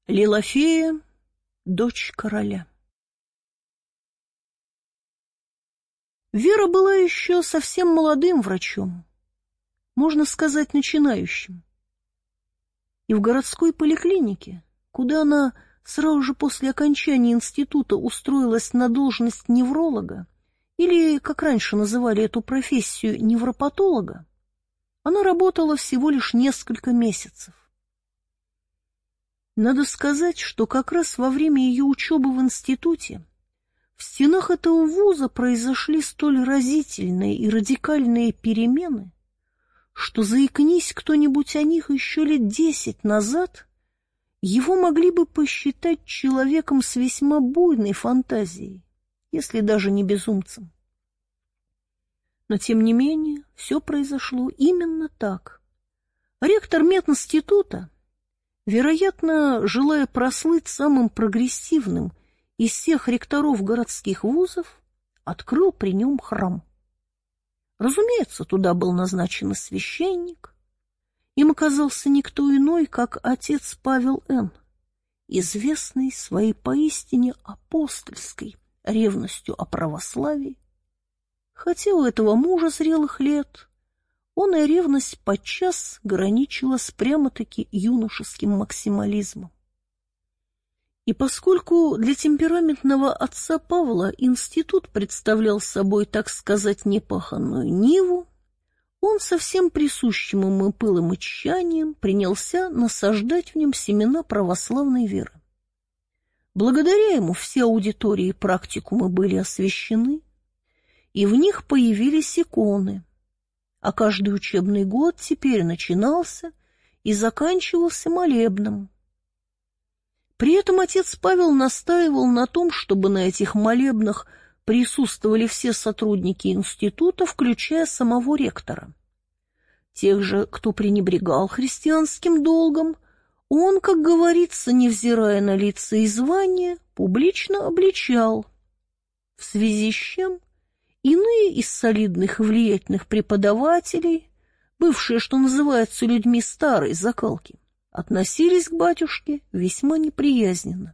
Лилофея, дочь короля. Вера была еще совсем молодым врачом, можно сказать, начинающим. И в городской поликлинике, куда она сразу же после окончания института устроилась на должность невролога, или, как раньше называли эту профессию, невропатолога, она работала всего лишь несколько месяцев. Надо сказать, что как раз во время ее учебы в институте в стенах этого вуза произошли столь разительные и радикальные перемены, что заикнись кто-нибудь о них еще лет 10 назад, его могли бы посчитать человеком с весьма буйной фантазией, если даже не безумцем. Но, тем не менее, все произошло именно так. Ректор мединститута, вероятно, желая прослыть самым прогрессивным из всех ректоров городских вузов, открыл при нем храм. Разумеется, туда был назначен и священник. Им оказался никто иной, как отец Павел Н., известный своей поистине апостольской ревностью о православии. Хотя у этого мужа зрелых лет оная ревность подчас граничила с прямо-таки юношеским максимализмом. И поскольку для темпераментного отца Павла институт представлял собой, так сказать, непаханную ниву, он со всем присущим ему пылом и тщанием принялся насаждать в нем семена православной веры. Благодаря ему все аудитории и практикумы были освящены, и в них появились иконы, а каждый учебный год теперь начинался и заканчивался молебном. При этом отец Павел настаивал на том, чтобы на этих молебнах присутствовали все сотрудники института, включая самого ректора. Тех же, кто пренебрегал христианским долгом, он, как говорится, невзирая на лица и звания, публично обличал, в связи с чем иные из солидных и влиятельных преподавателей, бывшие, что называется, людьми старой закалки, относились к батюшке весьма неприязненно.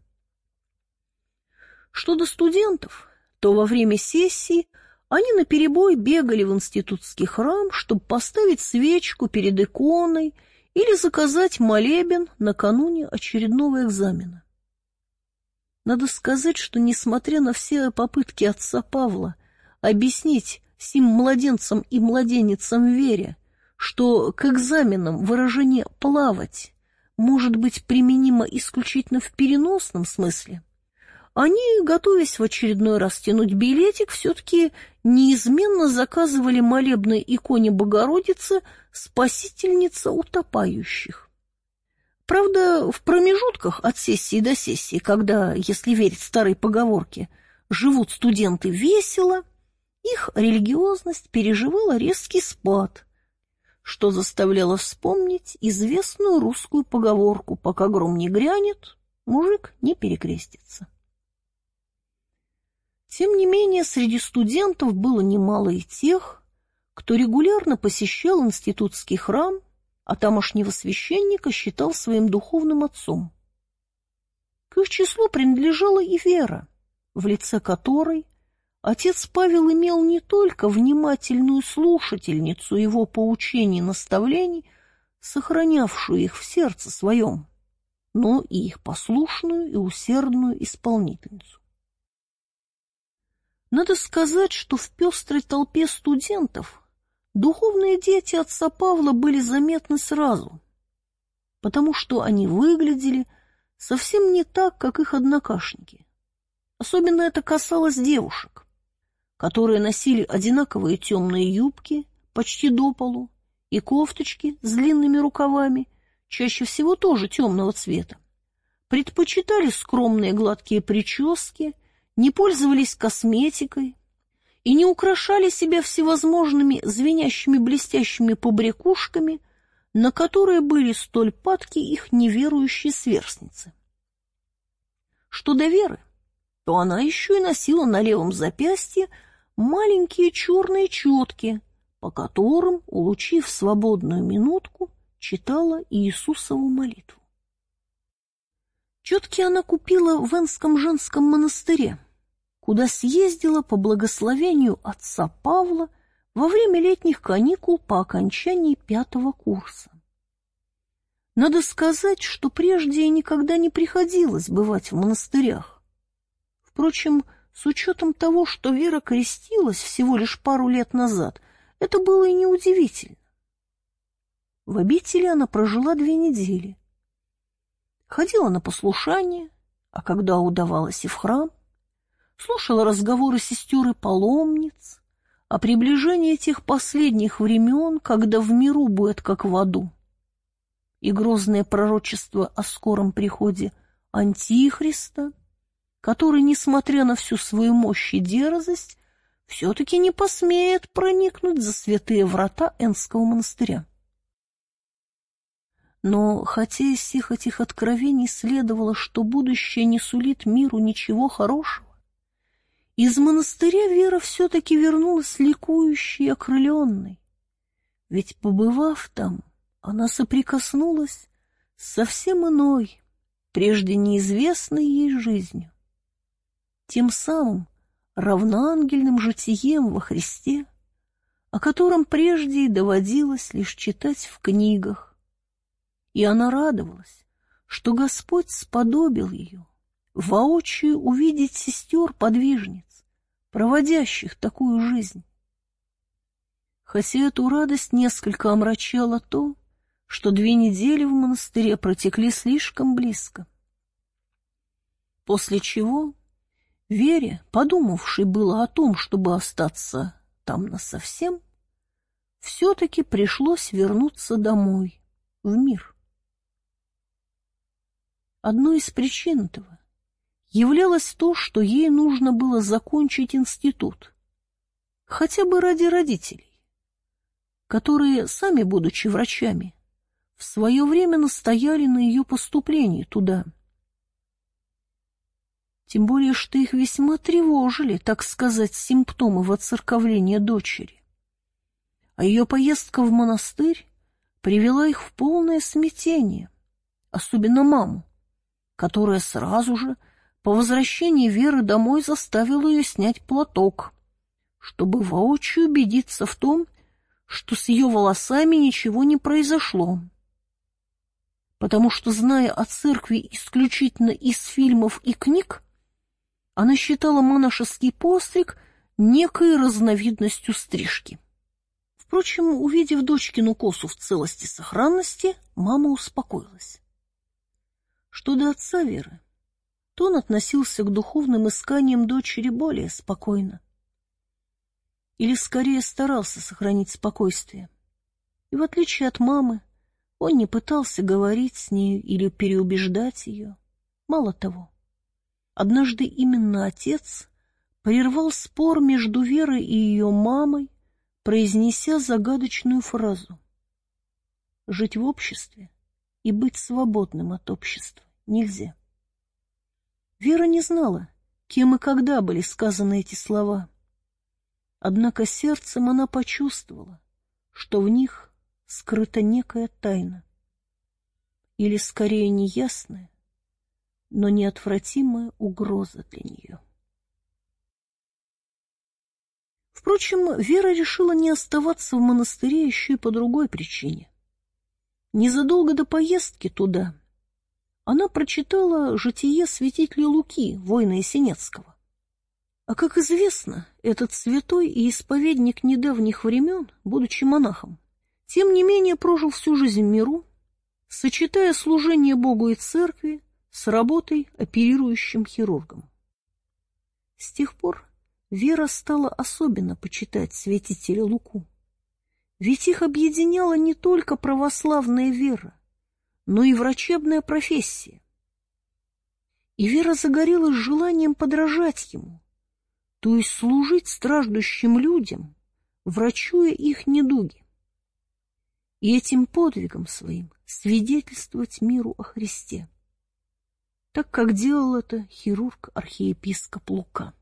Что до студентов, то во время сессии они наперебой бегали в институтский храм, чтобы поставить свечку перед иконой или заказать молебен накануне очередного экзамена. Надо сказать, что, несмотря на все попытки отца Павла объяснить сим младенцам и младенницам вере, что к экзаменам выражение «плавать» может быть применимо исключительно в переносном смысле, они, готовясь в очередной раз тянуть билетик, все-таки неизменно заказывали молебной иконе Богородицы «Спасительница утопающих». Правда, в промежутках от сессии до сессии, когда, если верить старой поговорке, живут студенты весело, их религиозность переживала резкий спад, что заставляло вспомнить известную русскую поговорку «пока гром не грянет, мужик не перекрестится». Тем не менее, среди студентов было немало и тех, кто регулярно посещал институтский храм, а тамошнего священника считал своим духовным отцом. К их числу принадлежала и Вера, в лице которой отец Павел имел не только внимательную слушательницу его поучений и наставлений, сохранявшую их в сердце своем, но и их послушную и усердную исполнительницу. Надо сказать, что в пестрой толпе студентов духовные дети отца Павла были заметны сразу, потому что они выглядели совсем не так, как их однокашники. Особенно это касалось девушек, которые носили одинаковые темные юбки почти до полу и кофточки с длинными рукавами, чаще всего тоже темного цвета, предпочитали скромные гладкие прически, не пользовались косметикой и не украшали себя всевозможными звенящими блестящими побрякушками, на которые были столь падки их неверующие сверстницы. Что до Веры, то она еще и носила на левом запястье маленькие черные четки, по которым, улучив свободную минутку, читала Иисусову молитву. Четки она купила в Энском женском монастыре, куда съездила по благословению отца Павла во время летних каникул по окончании 5-го курса. Надо сказать, что прежде ей никогда не приходилось бывать в монастырях. Впрочем, с учетом того, что Вера крестилась всего лишь пару лет назад, это было и неудивительно. В обители она прожила 2 недели. Ходила на послушание, а когда удавалось и в храм, слушала разговоры сестер и паломниц о приближении тех последних времен, когда в миру будет как в аду, и грозное пророчество о скором приходе Антихриста, который, несмотря на всю свою мощь и дерзость, все-таки не посмеет проникнуть за святые врата Энского монастыря. Но хотя из всех этих откровений следовало, что будущее не сулит миру ничего хорошего, из монастыря Вера все-таки вернулась ликующей и окрыленной, ведь, побывав там, она соприкоснулась с совсем иной, прежде неизвестной ей жизнью, тем самым равноангельным житием во Христе, о котором прежде и доводилось лишь читать в книгах. И она радовалась, что Господь сподобил ее воочию увидеть сестер-подвижниц, проводящих такую жизнь. Хотя эту радость несколько омрачало то, что 2 недели в монастыре протекли слишком близко. После чего Вере, подумавшей было о том, чтобы остаться там насовсем, все-таки пришлось вернуться домой, в мир. Одной из причин этого являлось то, что ей нужно было закончить институт, хотя бы ради родителей, которые, сами будучи врачами, в свое время настояли на ее поступлении туда. Тем более, что их весьма тревожили, так сказать, симптомы воцерковления дочери. А ее поездка в монастырь привела их в полное смятение, особенно маму, которая сразу же по возвращении Веры домой заставила ее снять платок, чтобы воочию убедиться в том, что с ее волосами ничего не произошло. Потому что, зная о церкви исключительно из фильмов и книг, она считала монашеский постриг некой разновидностью стрижки. Впрочем, увидев дочкину косу в целости и сохранности, мама успокоилась. Что до отца Веры, то он относился к духовным исканиям дочери более спокойно. Или скорее старался сохранить спокойствие. И в отличие от мамы, он не пытался говорить с нею или переубеждать ее. Мало того, однажды именно отец прервал спор между Верой и ее мамой, произнеся загадочную фразу: «Жить в обществе и быть свободным от общества нельзя». Вера не знала, кем и когда были сказаны эти слова. Однако сердцем она почувствовала, что в них скрыта некая тайна, или скорее неясная, но неотвратимая угроза для нее. Впрочем, Вера решила не оставаться в монастыре еще и по другой причине. Незадолго до поездки туда она прочитала житие святителя Луки, воина Есенецкого. А как известно, этот святой и исповедник недавних времен, будучи монахом, тем не менее прожил всю жизнь в миру, сочетая служение Богу и церкви с работой оперирующим хирургом. С тех пор Вера стала особенно почитать святителя Луку, ведь их объединяла не только православная вера, но и врачебная профессия. И Вера загорелась желанием подражать ему, то есть служить страждущим людям, врачуя их недуги, и этим подвигом своим свидетельствовать миру о Христе, так как делал это хирург-архиепископ Лука.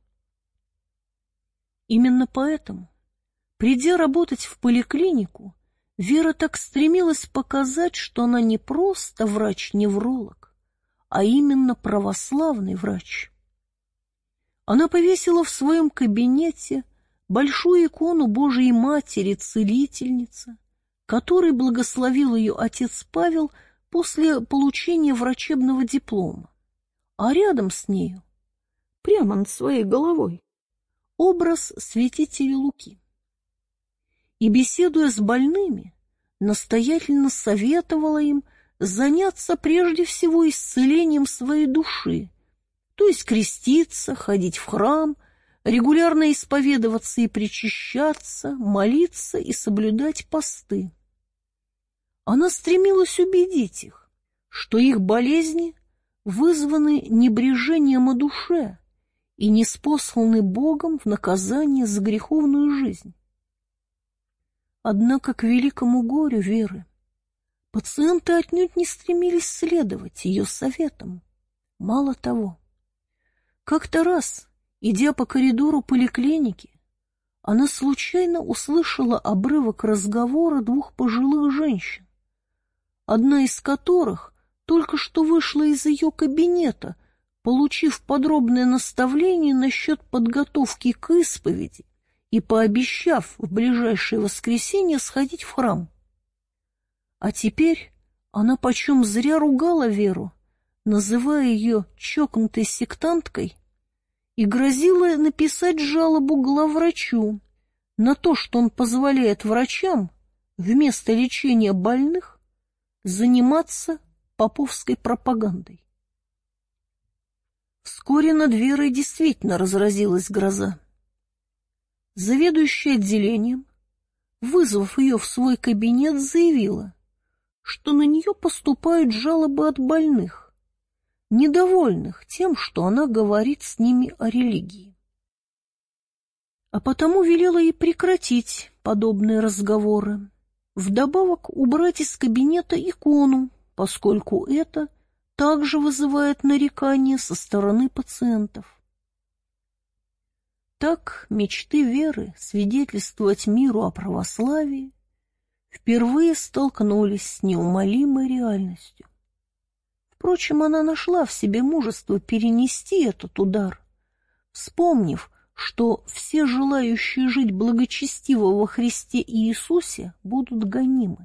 Именно поэтому, придя работать в поликлинику, Вера так стремилась показать, что она не просто врач-невролог, а именно православный врач. Она повесила в своем кабинете большую икону Божией Матери, Целительницы, которой благословил ее отец Павел после получения врачебного диплома. А рядом с нею, прямо над своей головой, образ святителя Луки. И, беседуя с больными, настоятельно советовала им заняться прежде всего исцелением своей души, то есть креститься, ходить в храм, регулярно исповедоваться и причащаться, молиться и соблюдать посты. Она стремилась убедить их, что их болезни вызваны небрежением о душе и ниспосланы Богом в наказание за греховную жизнь. Однако к великому горю Веры пациенты отнюдь не стремились следовать ее советам. Мало того, как-то раз, идя по коридору поликлиники, она случайно услышала обрывок разговора двух пожилых женщин, одна из которых только что вышла из ее кабинета, получив подробное наставление насчет подготовки к исповеди и пообещав в ближайшее воскресенье сходить в храм. А теперь она почем зря ругала Веру, называя ее чокнутой сектанткой, и грозила написать жалобу главврачу на то, что он позволяет врачам вместо лечения больных заниматься поповской пропагандой. Вскоре над Верой действительно разразилась гроза. Заведующая отделением, вызвав ее в свой кабинет, заявила, что на нее поступают жалобы от больных, недовольных тем, что она говорит с ними о религии. А потому велела ей прекратить подобные разговоры, вдобавок убрать из кабинета икону, поскольку это также вызывает нарекания со стороны пациентов. Так мечты Веры свидетельствовать миру о православии впервые столкнулись с неумолимой реальностью. Впрочем, она нашла в себе мужество перенести этот удар, вспомнив, что все желающие жить благочестиво во Христе Иисусе будут гонимы.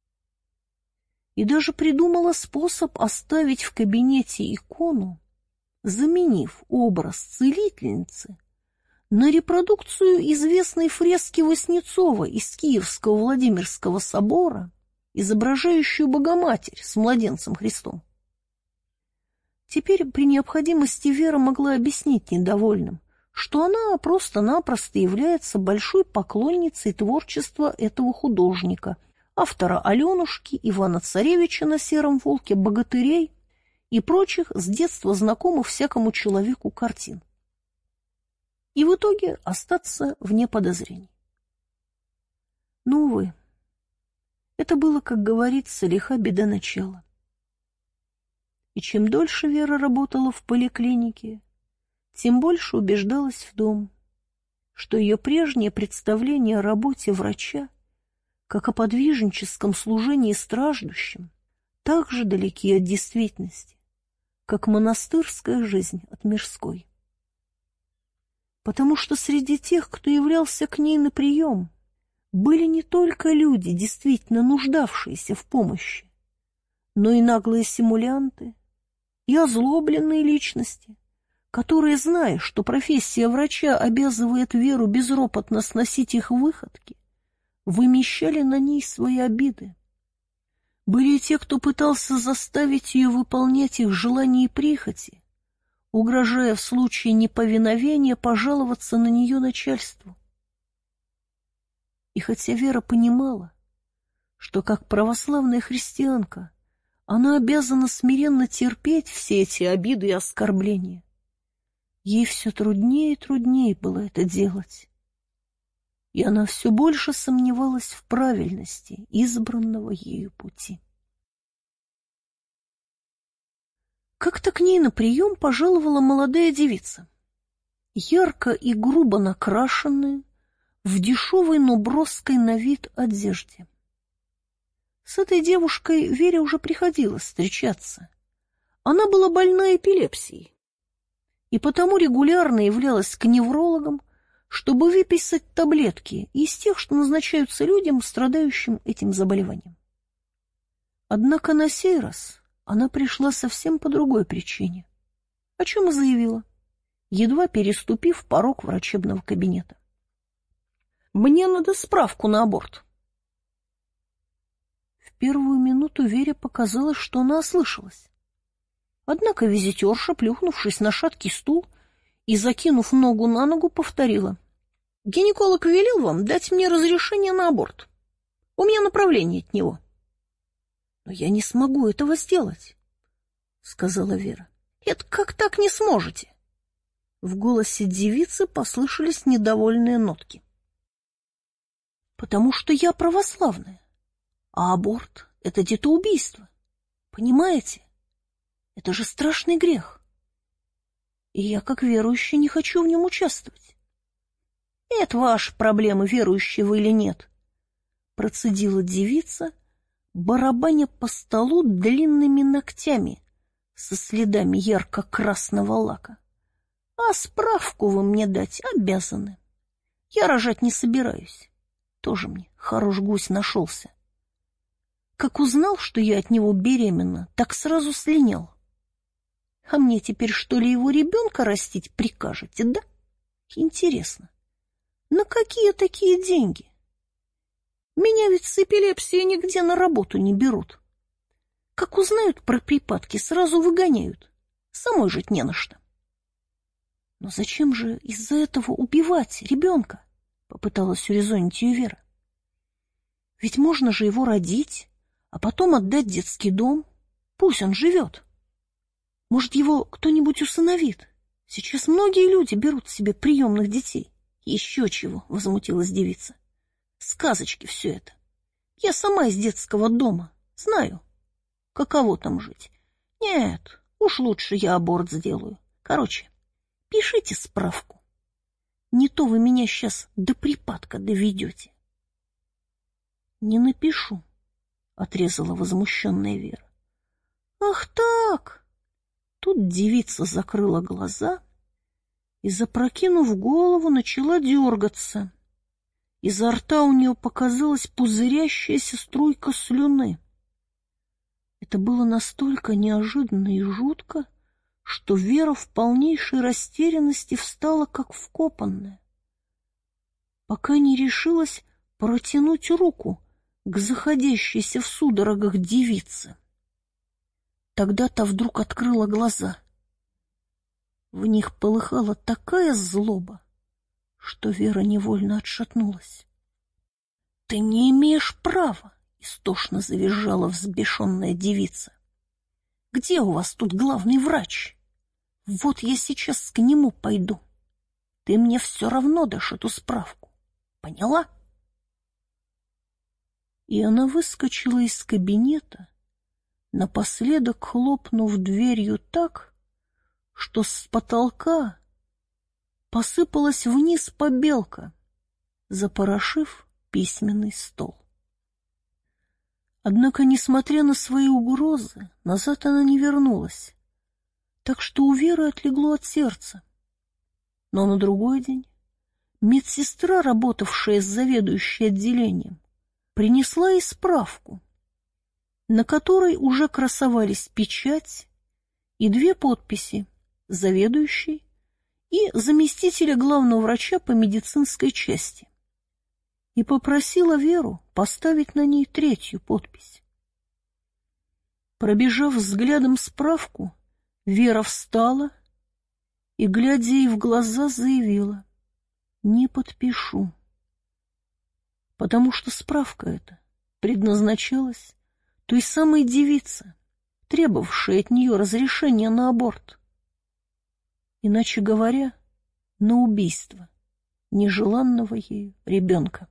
И даже придумала способ оставить в кабинете икону, заменив образ целительницы на репродукцию известной фрески Васнецова из Киевского Владимирского собора, изображающую Богоматерь с младенцем Христом. Теперь при необходимости Вера могла объяснить недовольным, что она просто-напросто является большой поклонницей творчества этого художника, автора Аленушки, Ивана Царевича на сером волке, богатырей и прочих с детства знакомых всякому человеку картин. И в итоге остаться вне подозрений. Но, увы, это было, как говорится, лиха беда начала. И чем дольше Вера работала в поликлинике, тем больше убеждалась в том, что ее прежнее представление о работе врача, как о подвижническом служении страждущим, так же далеки от действительности, как монастырская жизнь от мирской. Потому что среди тех, кто являлся к ней на прием, были не только люди, действительно нуждавшиеся в помощи, но и наглые симулянты, и озлобленные личности, которые, зная, что профессия врача обязывает Веру безропотно сносить их выходки, вымещали на ней свои обиды. Были и те, кто пытался заставить ее выполнять их желания и прихоти, угрожая в случае неповиновения пожаловаться на нее начальству. И хотя Вера понимала, что как православная христианка она обязана смиренно терпеть все эти обиды и оскорбления, ей все труднее и труднее было это делать. И она все больше сомневалась в правильности избранного ею пути. Как-то к ней на прием пожаловала молодая девица, ярко и грубо накрашенная, в дешевой, но броской на вид одежде. С этой девушкой Вере уже приходилось встречаться. Она была больна эпилепсией и потому регулярно являлась к неврологам, чтобы выписать таблетки из тех, что назначаются людям, страдающим этим заболеванием. Однако на сей раз она пришла совсем по другой причине, о чем и заявила, едва переступив порог врачебного кабинета. «Мне надо справку на аборт». В первую минуту Вере показалось, что она ослышалась. Однако визитерша, плюхнувшись на шаткий стул и закинув ногу на ногу, повторила: «Гинеколог велел вам дать мне разрешение на аборт. У меня направление от него». «Но я не смогу этого сделать», — сказала Вера. «Это как так не сможете?» В голосе девицы послышались недовольные нотки. «Потому что я православная, а аборт — это детоубийство. Понимаете? Это же страшный грех. И я, как верующая, не хочу в нем участвовать». «Это ваши проблемы, верующие вы или нет», — процедила девица, барабаня по столу длинными ногтями со следами ярко-красного лака. «А справку вы мне дать обязаны. Я рожать не собираюсь. Тоже мне хорош гусь нашелся. Как узнал, что я от него беременна, так сразу слинял. А мне теперь, что ли, его ребенка растить прикажете, да? Интересно, на какие такие деньги? Меня ведь с эпилепсией нигде на работу не берут. Как узнают про припадки, сразу выгоняют. Самой жить не на что». «Но зачем же из-за этого убивать ребенка?» — попыталась урезонить ее Вера. «Ведь можно же его родить, а потом отдать в детский дом. Пусть он живет. Может, его кто-нибудь усыновит. Сейчас многие люди берут себе приемных детей». «Еще чего», — возмутилась девица. «Сказочки все это. Я сама из детского дома. Знаю, каково там жить. Нет, уж лучше я аборт сделаю. Короче, пишите справку. Не то вы меня сейчас до припадка доведете». «Не напишу», — отрезала возмущенная Вера. «Ах так!» Тут девица закрыла глаза и, запрокинув голову, начала дергаться. Изо рта у нее показалась пузырящаяся струйка слюны. Это было настолько неожиданно и жутко, что Вера в полнейшей растерянности встала как вкопанная, пока не решилась протянуть руку к заходящейся в судорогах девице. Тогда-то вдруг открыла глаза. В них полыхала такая злоба, что Вера невольно отшатнулась. «Ты не имеешь права!» — истошно завизжала взбешенная девица. «Где у вас тут главный врач? Вот я сейчас к нему пойду. Ты мне все равно дашь эту справку. Поняла?» И она выскочила из кабинета, напоследок хлопнув дверью так, что с потолка посыпалась вниз побелка, запорошив письменный стол. Однако, несмотря на свои угрозы, назад она не вернулась, так что у Веры отлегло от сердца. Но на другой день медсестра, работавшая с заведующей отделением, принесла ей справку, на которой уже красовались печать и 2 подписи заведующей и заместителя главного врача по медицинской части, и попросила Веру поставить на ней 3-ю подпись. Пробежав взглядом справку, Вера встала и, глядя ей в глаза, заявила: «Не подпишу», потому что справка эта предназначалась той самой девице, требовавшей от нее разрешения на аборт. Иначе говоря, на убийство нежеланного ею ребенка.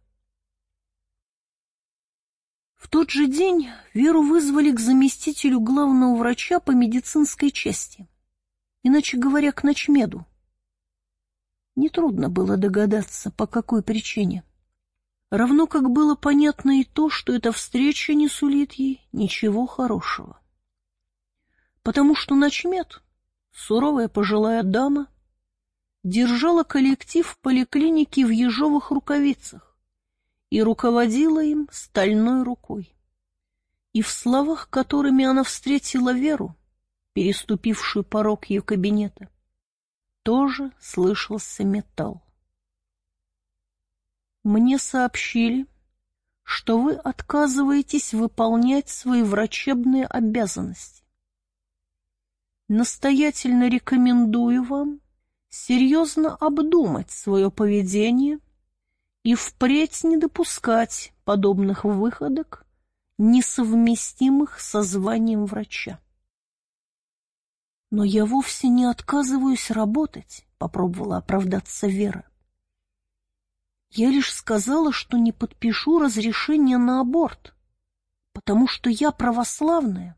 В тот же день Веру вызвали к заместителю главного врача по медицинской части, иначе говоря, к начмеду. Нетрудно было догадаться, по какой причине. Равно как было понятно и то, что эта встреча не сулит ей ничего хорошего. потому что начмед, суровая пожилая дама, держала коллектив в поликлинике в ежовых рукавицах и руководила им стальной рукой. И в словах, которыми она встретила Веру, переступившую порог ее кабинета, тоже слышался металл. «Мне сообщили, что вы отказываетесь выполнять свои врачебные обязанности. Настоятельно рекомендую вам серьезно обдумать свое поведение и впредь не допускать подобных выходок, несовместимых со званием врача». «Но я вовсе не отказываюсь работать», — попробовала оправдаться Вера. «Я лишь сказала, что не подпишу разрешение на аборт, потому что я православная.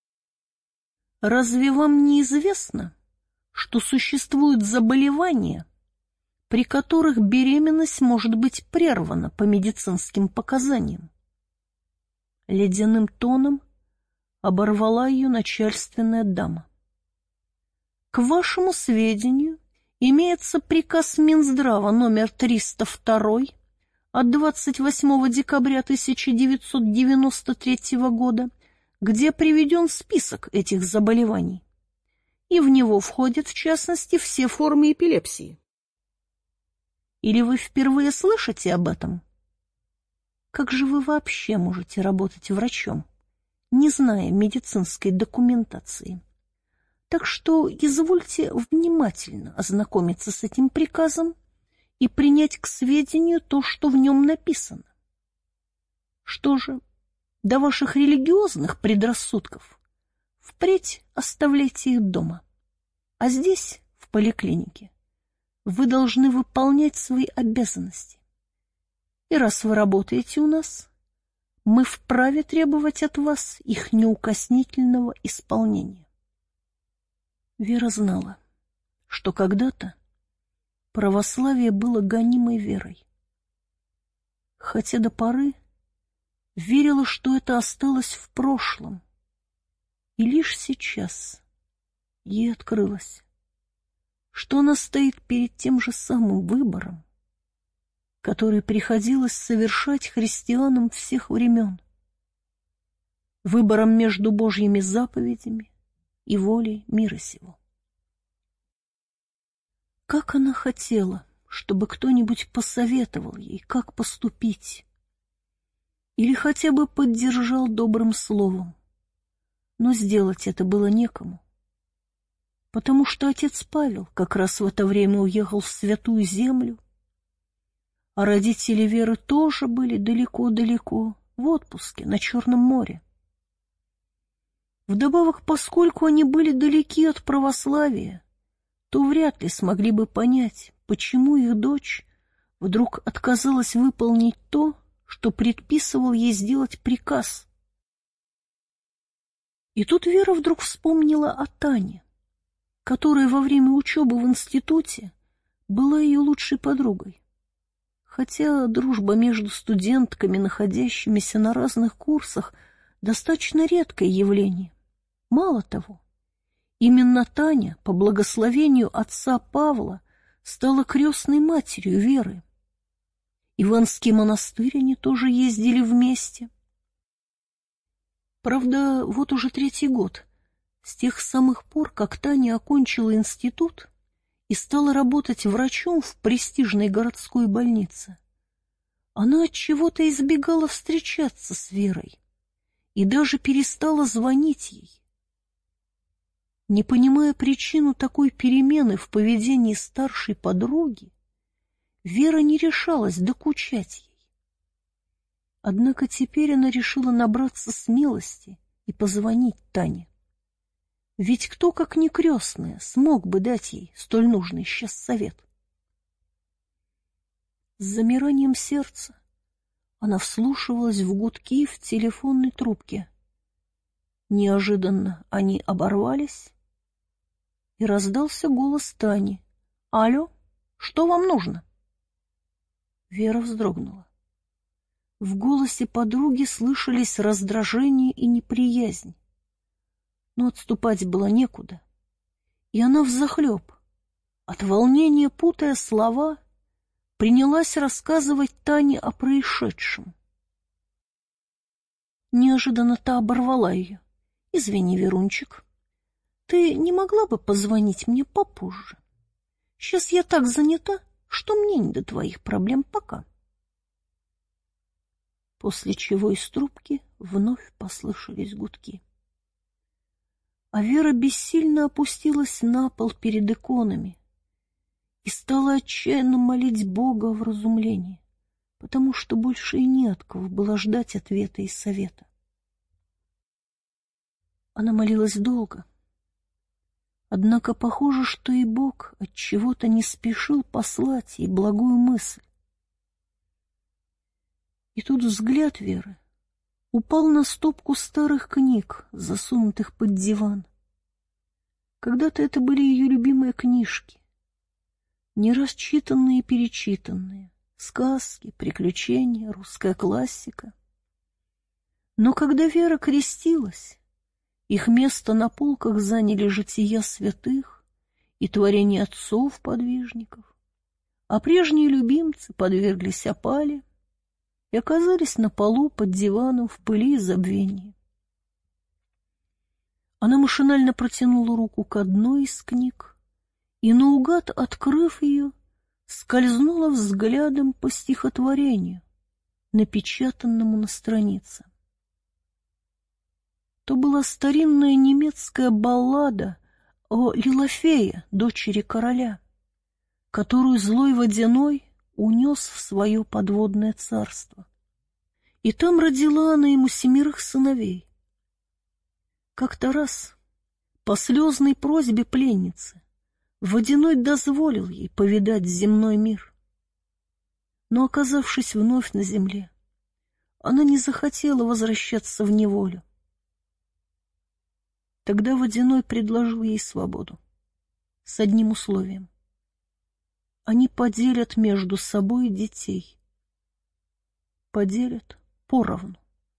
Разве вам не известно, что существуют заболевания, при которых беременность может быть прервана по медицинским показаниям?» Ледяным тоном оборвала ее начальственная дама. «К вашему сведению, имеется приказ Минздрава номер 302 от 28 декабря 1993 года, где приведен список этих заболеваний, и в него входят, в частности, все формы эпилепсии. Или вы впервые слышите об этом? Как же вы вообще можете работать врачом, не зная медицинской документации? Так что извольте внимательно ознакомиться с этим приказом и принять к сведению то, что в нем написано. Что же, до ваших религиозных предрассудков впредь оставляйте их дома. А здесь, в поликлинике, вы должны выполнять свои обязанности. И раз вы работаете у нас, мы вправе требовать от вас их неукоснительного исполнения». Вера знала, что когда-то православие было гонимой верой, хотя до поры верила, что это осталось в прошлом, и лишь сейчас ей открылось, что она стоит перед тем же самым выбором, который приходилось совершать христианам всех времен, выбором между Божьими заповедями и волей мира сего. Как она хотела, чтобы кто-нибудь посоветовал ей, как поступить, или хотя бы поддержал добрым словом, но сделать это было некому, потому что отец Павел как раз в это время уехал в Святую Землю, а родители Веры тоже были далеко-далеко, в отпуске на Черном море. Вдобавок, поскольку они были далеки от православия, то вряд ли смогли бы понять, почему их дочь вдруг отказалась выполнить то, что предписывал ей сделать приказ. И тут Вера вдруг вспомнила о Тане, которая во время учебы в институте была ее лучшей подругой. Хотя дружба между студентками, находящимися на разных курсах, достаточно редкое явление. Мало того, именно Таня, по благословению отца Павла, стала крестной матерью Веры. И в Иванский монастырь они тоже ездили вместе. Правда, вот уже 3-й год, с тех самых пор, как Таня окончила институт и стала работать врачом в престижной городской больнице, она от чего-то избегала встречаться с Верой и даже перестала звонить ей. Не понимая причину такой перемены в поведении старшей подруги, Вера не решалась докучать ей. Однако теперь она решила набраться смелости и позвонить Тане. Ведь кто, как не крестная, смог бы дать ей столь нужный сейчас совет? С замиранием сердца она вслушивалась в гудки в телефонной трубке. Неожиданно они оборвались, и раздался голос Тани. «Алло, что вам нужно?» Вера вздрогнула. В голосе подруги слышались раздражение и неприязнь. Но отступать было некуда, и она взахлеб, от волнения путая слова, принялась рассказывать Тане о происшедшем. Неожиданно та оборвала ее. «Извини, Верунчик, ты не могла бы позвонить мне попозже? Сейчас я так занята, что мне не до твоих проблем пока». После чего из трубки вновь послышались гудки. А Вера бессильно опустилась на пол перед иконами и стала отчаянно молить Бога о вразумлении, потому что больше и не от кого было ждать ответа и совета. Она молилась долго, однако похоже, что и Бог отчего-то не спешил послать ей благую мысль. И тут взгляд Веры упал на стопку старых книг, засунутых под диван. Когда-то это были ее любимые книжки, не раз читанные и перечитанные, сказки, приключения, русская классика. Но когда Вера крестилась, их место на полках заняли жития святых и творения отцов-подвижников, а прежние любимцы подверглись опале и оказались на полу под диваном в пыли и забвении. Она машинально протянула руку к одной из книг и, наугад открыв ее, скользнула взглядом по стихотворению, напечатанному на странице. То была старинная немецкая баллада о Лилофее, дочери короля, которую злой водяной унес в свое подводное царство. И там родила она ему 7 сыновей. Как-то раз, по слезной просьбе пленницы, водяной дозволил ей повидать земной мир. Но, оказавшись вновь на земле, она не захотела возвращаться в неволю. Тогда водяной предложил ей свободу с одним условием. Они поделят между собой детей. Поделят поровну.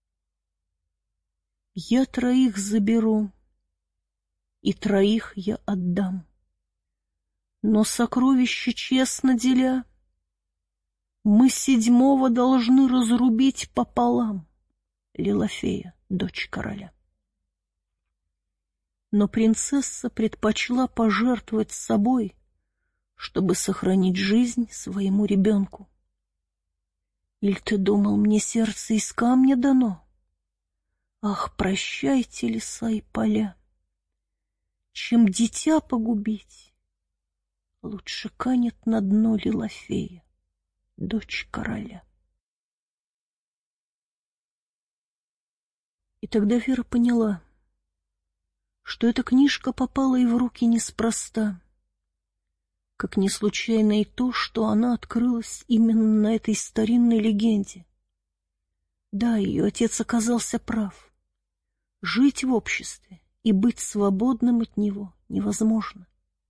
Я 3 заберу, и 3 я отдам. Но сокровища честно деля, мы 7 должны разрубить пополам, Лилофея, дочь короля. Но принцесса предпочла пожертвовать собой, чтобы сохранить жизнь своему ребенку. Или ты думал, мне сердце из камня дано? Ах, прощайте, леса и поля. Чем дитя погубить, лучше канет на дно Лилофея, дочь короля. И тогда Вера поняла, что эта книжка попала ей в руки неспроста, как не случайно и то, что она открылась именно на этой старинной легенде. Да, ее отец оказался прав. Жить в обществе и быть свободным от него невозможно.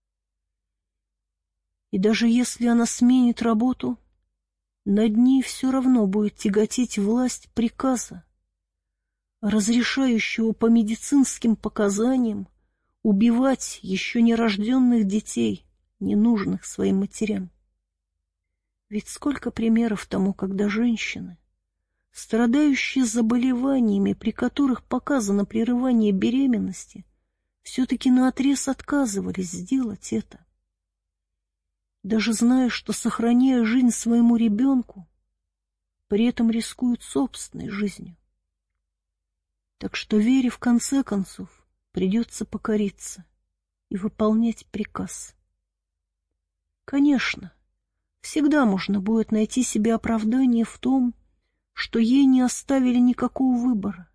И даже если она сменит работу, над ней все равно будет тяготеть власть приказа, разрешающего по медицинским показаниям убивать еще нерожденных детей, ненужных своим матерям. Ведь сколько примеров тому, когда женщины, страдающие заболеваниями, при которых показано прерывание беременности, все-таки наотрез отказывались сделать это. Даже зная, что, сохраняя жизнь своему ребенку, при этом рискуют собственной жизнью. Так что Вере, в конце концов, придется покориться и выполнять приказ. Конечно, всегда можно будет найти себе оправдание в том, что ей не оставили никакого выбора.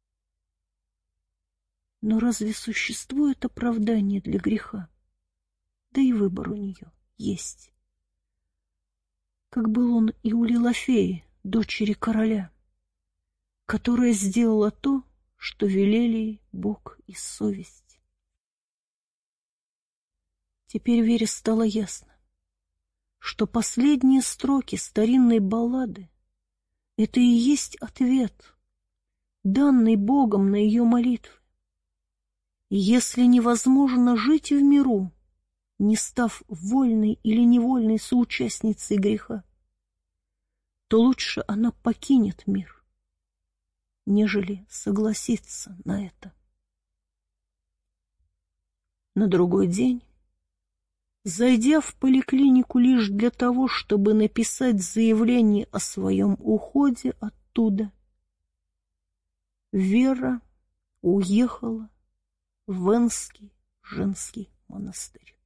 Но разве существует оправдание для греха? Да и выбор у нее есть. Как был он и у Лилофеи, дочери короля, которая сделала то, что велели ей Бог и совесть. Теперь Вере стало ясно, что последние строки старинной баллады — это и есть ответ, данный Богом на ее молитвы. Если невозможно жить в миру, не став вольной или невольной соучастницей греха, то лучше она покинет мир, нежели согласиться на это. На другой день, зайдя в поликлинику лишь для того, чтобы написать заявление о своем уходе оттуда, Вера уехала в Энский женский монастырь.